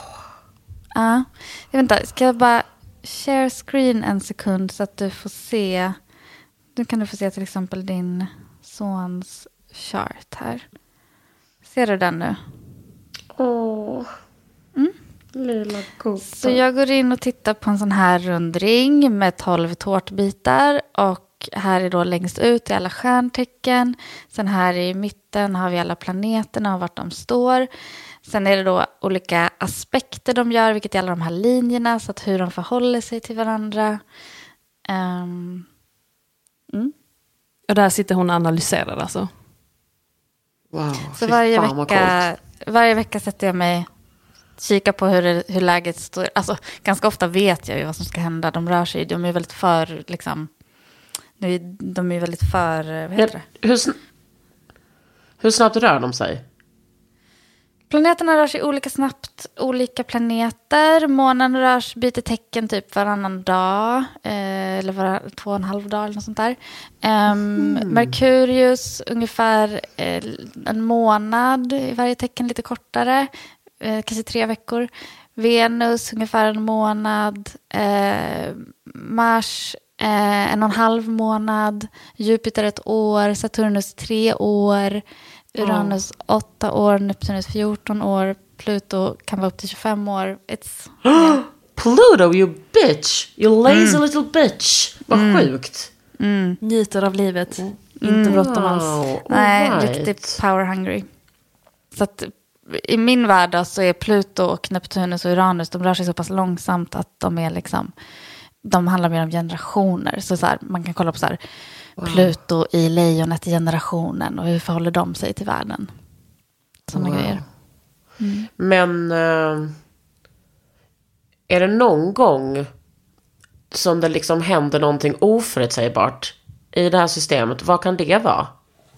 ja, jag vet inte, ska jag bara share screen en sekund så att du får se. Nu kan du få se till exempel din sons chart här. Ser du den nu? Åh, mm. lilla gubben. Så jag går in och tittar på en sån här rund ring med tolv tårtbitar. Och här är då längst ut i alla stjärntecken. Sen här i mitten har vi alla planeterna och vart de står. Sen är det då olika aspekter de gör, vilket är alla de här linjerna. Så att hur de förhåller sig till varandra. Um, mm. Och där sitter hon och analyserar alltså. Wow, så varje vecka, varje vecka sätter jag mig, kika på hur, det, hur läget står. Alltså, ganska ofta vet jag ju vad som ska hända. De rör sig, de är väldigt för, liksom, de är väldigt för, vad heter det? Hur, sn- hur snabbt rör de sig? Planeterna rör sig olika snabbt, olika planeter. Månen rör sig, byter tecken typ varannan dag. Eh, eller var, två och en halv dag eller något sånt där. Um, mm. Merkurius ungefär eh, en månad i varje tecken, lite kortare. Eh, kanske tre veckor. Venus ungefär en månad. Eh, Mars eh, en och en halv månad. Jupiter ett år. Saturnus tre år. Uranus åtta år, Neptunus fjorton år, Pluto kan vara upp till tjugofem år. It's, yeah. Pluto, you bitch! You lazy mm. little bitch! Vad mm. sjukt! Mm. Njuter av livet. Mm. Inte bråttom alls. Wow. Nej, right. riktigt power hungry. Så att i min värld då, så är Pluto och Neptunus och Uranus, de rör sig så pass långsamt att de är liksom, de handlar mer om generationer. Så, så här, man kan kolla på så här, wow. Pluto i lejonet i generationen och hur förhåller de sig till världen. Sådana wow. grejer. Mm. Men äh, är det någon gång som det liksom händer någonting oförutsägbart i det här systemet? Vad kan det vara?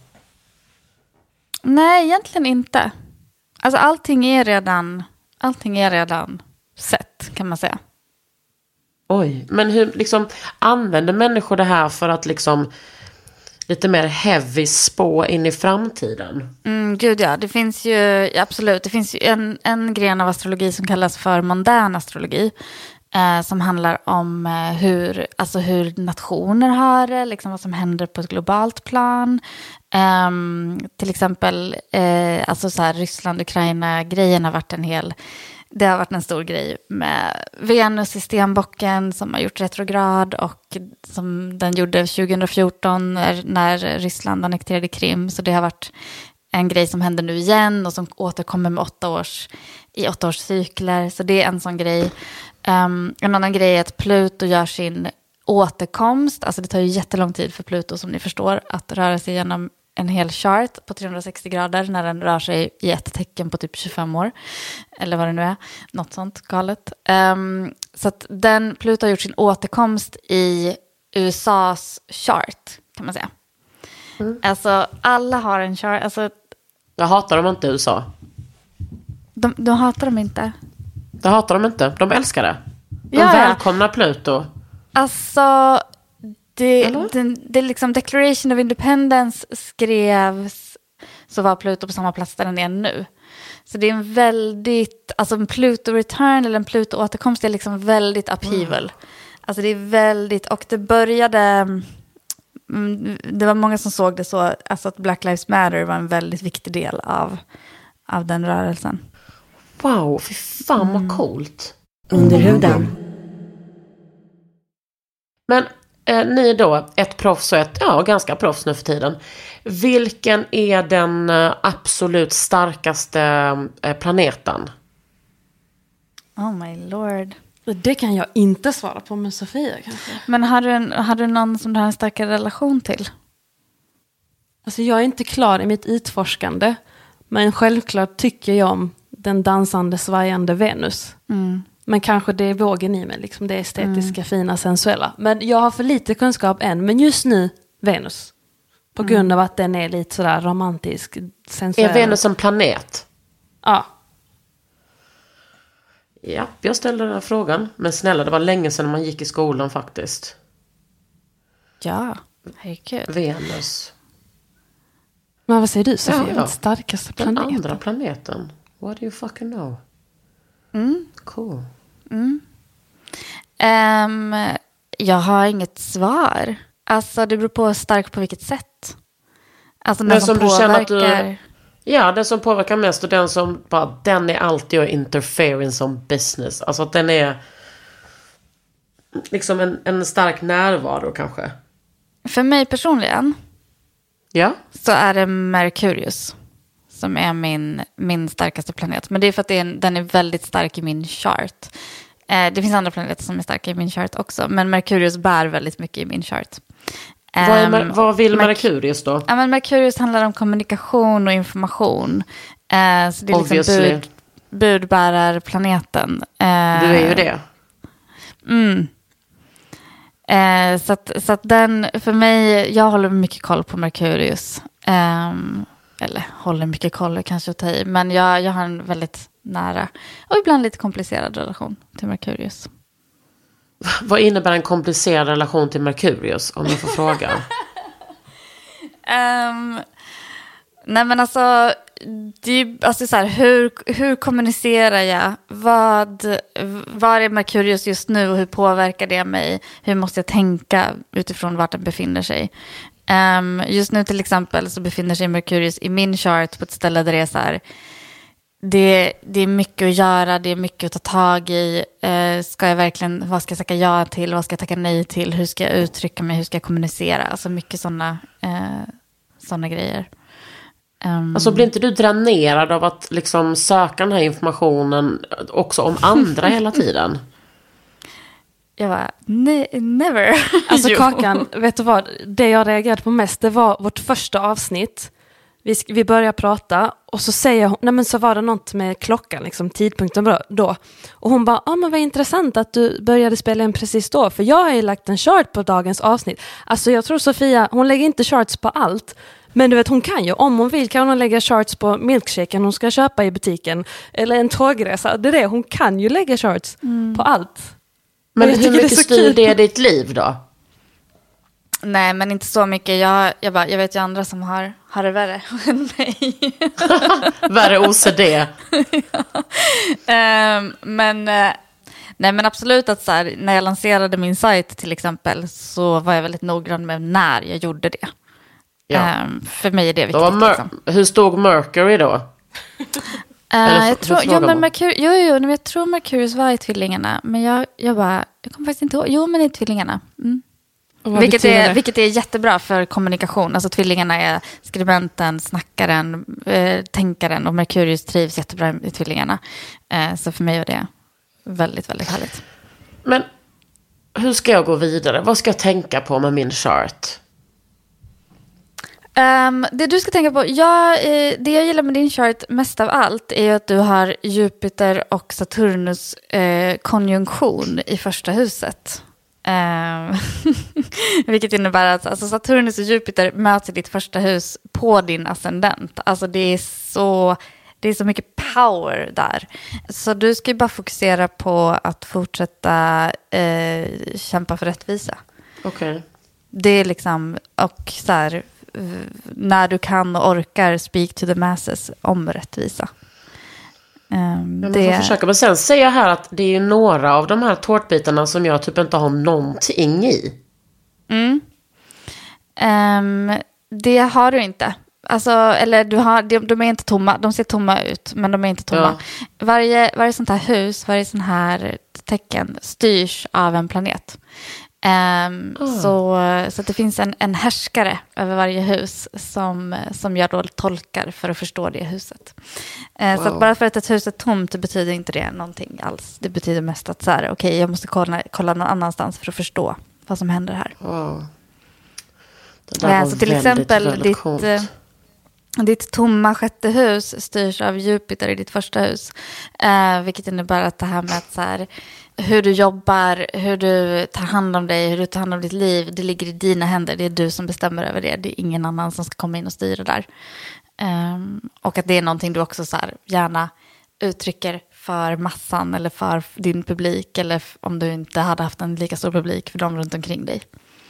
Nej, egentligen inte. Alltså allting är redan, allting är redan sett, kan man säga. Oj, men hur liksom använder människor det här för att liksom lite mer heavy spå in i framtiden? Mm, gud ja, det finns ju absolut, det finns ju en, en gren av astrologi som kallas för mondän astrologi. Eh, som handlar om eh, hur, alltså hur nationer har det, liksom vad som händer på ett globalt plan. Eh, till exempel, eh, alltså så här Ryssland, Ukraina-grejen har varit en hel... Det har varit en stor grej med Venus i stenbocken som har gjort retrograd och som den gjorde tjugo fjorton när, när Ryssland annekterade Krim. Så det har varit en grej som händer nu igen och som återkommer med åtta års, i åtta års cykler. Så det är en sån grej. Um, en annan grej är att Pluto gör sin återkomst. Alltså det tar ju jättelång tid för Pluto, som ni förstår, att röra sig genom en hel chart på trehundrasextio grader när den rör sig i ett tecken på typ tjugofem år. Eller vad det nu är. Något sånt galet. Um, så att den, Pluto har gjort sin återkomst i U S A's chart, kan man säga. Mm. Alltså, alla har en chart. Alltså, jag hatar dem inte, U S A. De, de hatar dem inte. Det hatar de inte. De älskar det. De ja, välkomnar Pluto. Alltså... Det, det, det liksom Declaration of Independence skrevs, så var Pluto på samma plats där den är nu. Så det är en väldigt, alltså en Pluto return eller en Pluto återkomst är liksom väldigt upheaval. Mm. Alltså det är väldigt, och det började, det var många som såg det så, alltså att Black Lives Matter var en väldigt viktig del av, av den rörelsen. Wow, fy fan vad mm. coolt. Under huden. Men Eh, ni då, ett proffs och ett, ja, ganska proffs nu för tiden. Vilken är den eh, absolut starkaste eh, planeten? Oh my lord. Det kan jag inte svara på med Sofia kanske. Men har du, en, har du någon som du har en starkare relation till? Alltså jag är inte klar i mitt utforskande. Men självklart tycker jag om den dansande, svajande Venus. Mm. Men kanske det är vågen i mig, liksom det estetiska, mm. fina, sensuella. Men jag har för lite kunskap än. Men just nu, Venus. På mm. grund av att den är lite sådär romantisk, sensuell. Är Venus en planet? Ja. Ja, jag ställde den här frågan. Men snälla, det var länge sedan man gick i skolan faktiskt. Ja, herregud. Venus. Men vad säger du, Sofia? Ja, ja. Den starkaste Den planeten. andra planeten. What do you fucking know? Mm. Cool. Mm. Um, jag har inget svar. Alltså det beror på starkt på vilket sätt. Alltså den Men som, som du känner att du- påverkar... Ja, den som påverkar mest och den som bara, den är alltid att interfering som business. Alltså att den är liksom en, en stark närvaro kanske. För mig personligen Ja. så är det Merkurius som är min, min starkaste planet. Men det är för att det är en, den är väldigt stark i min chart. Eh, det finns andra planeter som är starka i min chart också. Men Merkurius bär väldigt mycket i min chart. Vad, är, Mer- Um, vad vill Merk- Merkurius då? Ja, men Merkurius handlar om kommunikation och information. Eh, så det är Obviously. liksom bud, budbärarplaneten. Eh, Du är ju det. Mm. Eh, så att, så att den, för mig, jag håller mycket koll på Merkurius. Eh, eller håller mycket koll kanske att ta i. Men jag, jag har en väldigt nära och ibland lite komplicerad relation till Merkurius. Vad innebär en komplicerad relation till Merkurius, om jag får fråga? Um, nej men alltså, det är, ju- alltså så här, hur, hur kommunicerar jag? Vad, vad är Merkurius just nu och hur påverkar det mig? Hur måste jag tänka utifrån vart den befinner sig? Um, just nu till exempel så befinner sig Merkurius i min chart på ett ställe där det är så här, det, det är mycket att göra, det är mycket att ta tag i. Eh, ska jag verkligen, vad ska jag tacka ja till, vad ska jag tacka nej till, hur ska jag uttrycka mig, hur ska jag kommunicera? Alltså mycket sådana eh, såna grejer. Um, Alltså blir inte du dränerad av att liksom söka den här informationen också om andra hela tiden? jag bara, ne- never. Alltså Jo. Kakan, vet du vad? Det jag reagerade på mest, det var vårt första avsnitt. Vi, sk- vi börjar prata och så säger hon, nej men så var det något med klockan, liksom tidpunkten bra- då. Och hon bara, ja ah, men vad intressant att du började spela in precis då. För jag har ju lagt en chart på dagens avsnitt. Alltså jag tror Sofia, hon lägger inte charts på allt. Men du vet, hon kan ju, om hon vill kan hon lägga charts på milkshaken hon ska köpa i butiken. Eller en tågresa, det är det. Hon kan ju lägga charts Mm. på allt. Men Jag hur tycker det är mycket så styr kul. det ditt liv då? Nej, men inte så mycket. Jag, jag, bara, jag vet ju andra som har, har det värre än mig. Värre O C D. um, men, eh, nej, men absolut att så här, när jag lanserade min sajt till exempel så var jag väldigt noggrann med när jag gjorde det. Ja. Um, för mig är det Då var viktigt. Mer- Liksom. Hur stod Mercury då? Eller Uh, f- jag, tror, hur jo, frågar men man? Merkur- jo, jo, men jag tror Merkurius var i tvillingarna. Men jag, jag bara, jag kommer faktiskt inte ihåg. Jo, men i tvillingarna. Mm. Och vad Vilket betyder är, det? vilket är jättebra för kommunikation. Alltså tvillingarna är skribenten, snackaren, eh, tänkaren och Merkurius trivs jättebra i tvillingarna. Eh, så för mig var det väldigt, väldigt härligt. Men hur ska jag gå vidare? Vad ska jag tänka på med min chart? Um, det du ska tänka på, ja, eh, det jag gillar med din chart mest av allt är ju att du har Jupiter och Saturnus eh, konjunktion i första huset. Um, vilket innebär att alltså, Saturnus och Jupiter möts i ditt första hus på din ascendent. Alltså det är så, det är så mycket power där. Så du ska ju bara fokusera på att fortsätta eh, kämpa för rättvisa. Okej. Det är liksom, och så här, när du kan och orkar speak to the masses om rättvisa. Um, Jag det får försöka. Men sen säger jag här att det är ju några av de här tårtbitarna som jag typ inte har någonting i. Mm. Um, det har du inte. Alltså, eller du har, de, de är inte tomma. De ser tomma ut, men de är inte tomma. Ja. Varje, varje sånt här hus, varje sån här tecken styrs av en planet. Um, Mm. så, så att det finns en, en härskare över varje hus som, som jag då tolkar för att förstå det huset. Uh, Så Wow. att bara för att ett hus är tomt betyder inte det någonting alls. Det betyder mest att så här, okej, jag måste kolla, kolla någon annanstans för att förstå vad som händer här. Wow. Det där Ja, var så till väldigt, exempel väldigt ditt, coolt. eh, ditt tomma sjätte hus styrs av Jupiter i ditt första hus. Eh, vilket innebär att det här med att så här, hur du jobbar, hur du tar hand om dig, hur du tar hand om ditt liv, det ligger i dina händer. Det är du som bestämmer över det. Det är ingen annan som ska komma in och styra där. Um, och att det är någonting du också så här, gärna uttrycker för massan eller för din publik, eller om du inte hade haft en lika stor publik för dem runt omkring dig.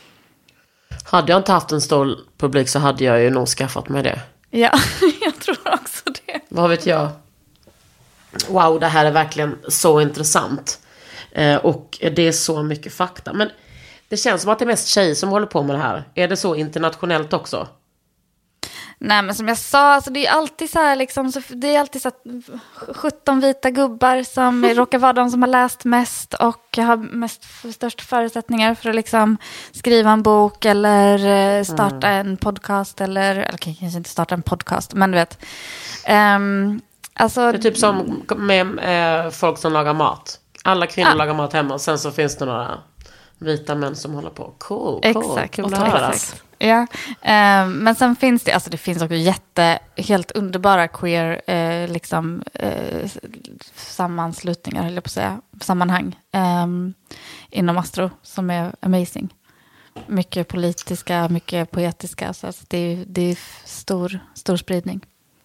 Hade jag inte haft en stor publik så hade jag ju nog skaffat mig det. Ja, jag tror också det. Vad vet jag? Wow, det här är verkligen så intressant. Eh, och det är så mycket fakta. Men det känns som att det är mest tjejer som håller på med det här. Är det så internationellt också? Nej, men som jag sa, alltså det är alltid så här liksom, så det är alltid så här sjutton vita gubbar som råkar vara de som har läst mest och har mest största förutsättningar för att liksom skriva en bok eller starta mm. en podcast eller, eller kanske inte starta en podcast, men du vet. Um, alltså, det är typ som med eh, folk som lagar mat. Alla kvinnor ja. lagar mat hemma och sen så finns det några vita män som håller på. Cool, cool. Exakt, Kul att höra. exakt. Ja, eh, men sen finns det, alltså det finns också jätte, helt underbara queer eh, liksom eh, sammanslutningar, höll jag på att säga, sammanhang eh, inom Astro som är amazing. Mycket politiska, mycket poetiska, så alltså det, är, det är stor, stor spridning.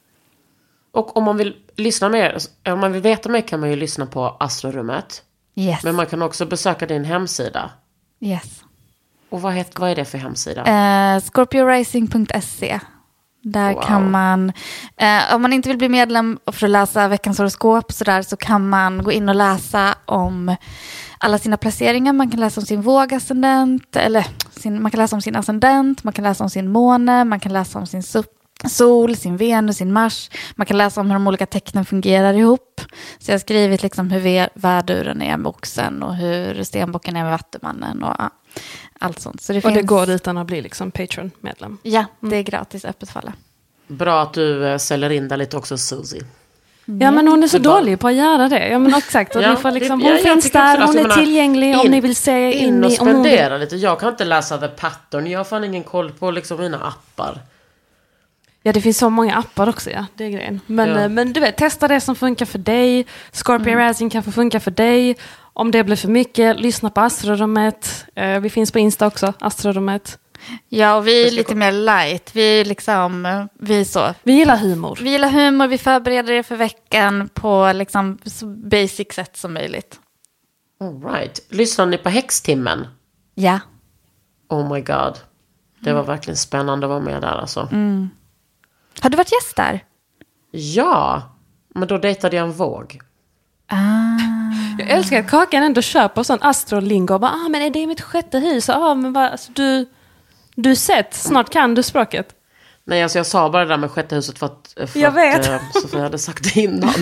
Och om man vill lyssna mer, om man vill veta mer kan man ju lyssna på Astrorummet. Yes. Men man kan också besöka din hemsida. Yes. Och vad, heter, vad är det för hemsida? Eh, scorpio rising punkt se. Där wow. kan man, eh, om man inte vill bli medlem och för att läsa veckans horoskop så, där, så kan man gå in och läsa om alla sina placeringar. Man kan läsa om sin vågascendent, eller sin, man kan läsa om sin ascendent, man kan läsa om sin måne, man kan läsa om sin supp. Sol, sin Venus, sin Mars. Man kan läsa om hur de olika tecknen fungerar ihop. Så jag har skrivit liksom hur värduren är med oxen och hur stenbocken är med vattumannen och ja, allt sånt. Så det och finns... det går utan att bli liksom Patreon-medlem. Ja, det är gratis, öppet för alla. Bra att du äh, säljer in där lite också, Susie. Ja, men hon är så dålig på att göra det. Ja, men exakt. Och ja, ni får liksom, det, hon ja, finns där, hon är tillgänglig in, om ni vill se in, in och i... spendera lite. Jag kan inte läsa The Pattern. Jag har fan ingen koll på liksom mina appar. Ja, det finns så många appar också, ja. Det är grejen. Men, ja. men du vet, testa det som funkar för dig. Scorpio mm. Rising kan få funka för dig. Om det blir för mycket, lyssna på Astrorummet. Eh, vi finns på Insta också, Astrorummet. Ja, och vi är lite mer light. Vi är liksom, vi är så. Vi gillar humor. Vi gillar humor, vi förbereder er för veckan på liksom så basic sätt som möjligt. All right. Lyssnar ni på Häxtimmen? Ja. Oh my god. Det var mm. verkligen spännande att vara med där alltså. Mm. Har du varit gäst där? Ja, men då dejtade jag en våg. Ah. Jag älskar att Kakan ändå köper sån astrolingo och bara, ah men är det mitt sjätte hus? Ah, men vad, alltså, du, du sett, snart kan du språket. Nej, alltså jag sa bara det där med sjätte huset för att, för jag vet. att äh, Sofia hade sagt det innan.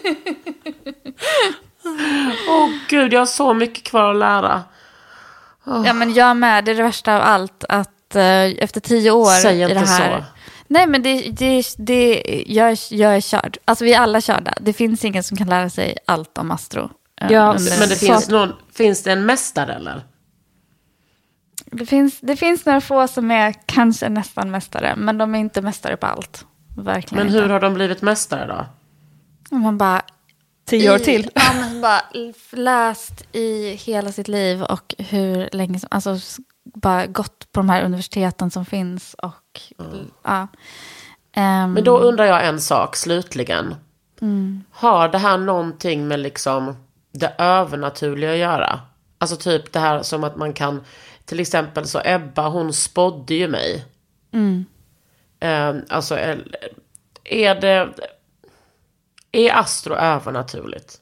Åh oh, gud, jag har så mycket kvar att lära. Oh. Ja, men jag med, det är det värsta av allt att äh, efter tio år Säg inte i det här... så. Nej, men det, det, det, jag, är, jag är körd. Alltså vi är alla körda. Det finns ingen som kan lära sig allt om astro. Ja, men det finns, någon, finns det en mästare eller? Det finns, det finns några få som är kanske nästan mästare. Men de är inte mästare på allt. Verkligen men hur inte. har de blivit mästare då? Man bara... Tio år i, till. Ja, men bara läst i hela sitt liv och hur länge som... Alltså bara gått på de här universiteten som finns och... Mm. Ja. Um, men då undrar jag en sak slutligen. Mm. Har det här någonting med liksom det övernaturliga att göra? Alltså typ det här som att man kan... Till exempel så Ebba, hon spådde ju mig. Mm. Um, alltså är det... Är astro övernaturligt?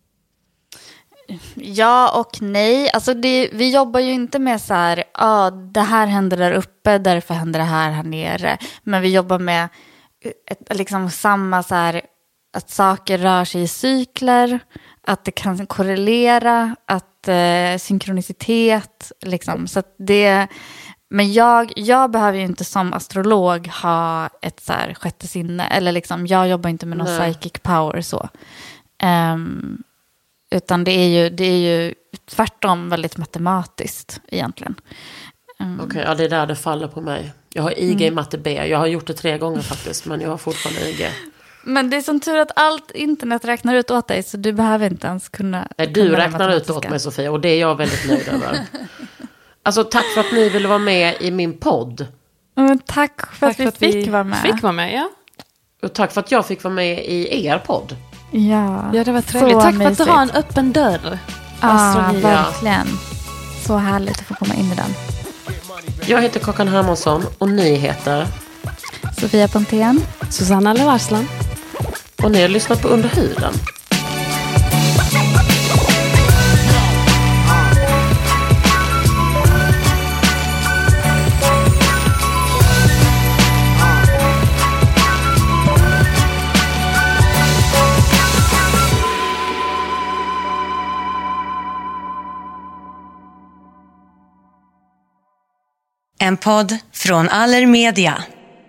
Ja och nej. Alltså det, vi jobbar ju inte med så här, ja ah, det här händer där uppe, därför händer det här här nere. Men vi jobbar med ett, liksom samma så här, att saker rör sig i cykler, att det kan korrelera, att eh, synkronicitet, liksom. Så att det... Men jag, jag behöver ju inte som astrolog ha ett så här sjätte sinne. Eller liksom, jag jobbar inte med någon Nej. psychic power så. Um, utan det är, ju, det är ju tvärtom väldigt matematiskt egentligen. Um, Okej, okay, ja, det är där det faller på mig. Jag har I G mm. i matte B. Jag har gjort det tre gånger faktiskt, men jag har fortfarande I G. Men det är som tur att allt internet räknar ut åt dig, så du behöver inte ens kunna... Nej, du kunna räknar ut åt mig, Sofia, och det är jag väldigt nöjd över. Alltså tack för att ni ville vara med i min podd. Mm, tack för tack att vi för att fick vi vara med. Fick vara med, ja. Och tack för att jag fick vara med i er podd. Ja, Ja, det var trevligt. Så Tack för att du mysigt. har en öppen dörr. Ja, Astrologi. verkligen. Så härligt att få komma in i den. Jag heter Kakan Hermansson och ni heter... Sofia Pontén. Susanna Levarslan. Och ni har lyssnat på Under huden. En podd från Allermedia.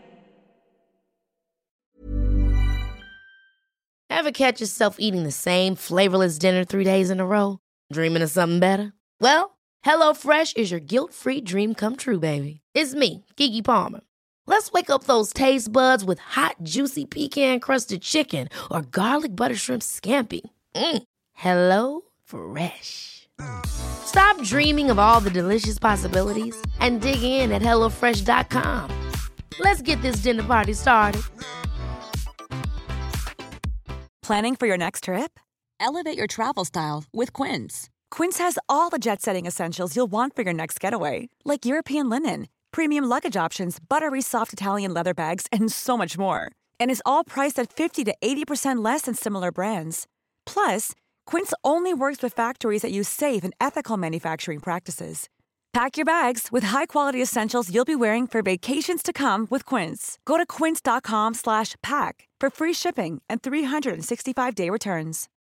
Ever catch yourself eating the same flavorless dinner three days in a row? Dreaming of something better? Well, HelloFresh is your guilt-free dream come true, baby. It's me, Keke Palmer. Let's wake up those taste buds with hot, juicy pecan-crusted chicken or garlic butter shrimp scampi. Mm. Hello Fresh. Stop dreaming of all the delicious possibilities and dig in at hello fresh dot com. Let's get this dinner party started. Planning for your next trip? Elevate your travel style with Quince. Quince has all the jet-setting essentials you'll want for your next getaway, like European linen, premium luggage options, buttery soft Italian leather bags, and so much more. And is all priced at fifty to eighty percent less than similar brands. Plus, Quince only works with factories that use safe and ethical manufacturing practices. Pack your bags with high-quality essentials you'll be wearing for vacations to come with Quince. Go to quince dot com slash pack for free shipping and three hundred sixty-five day returns.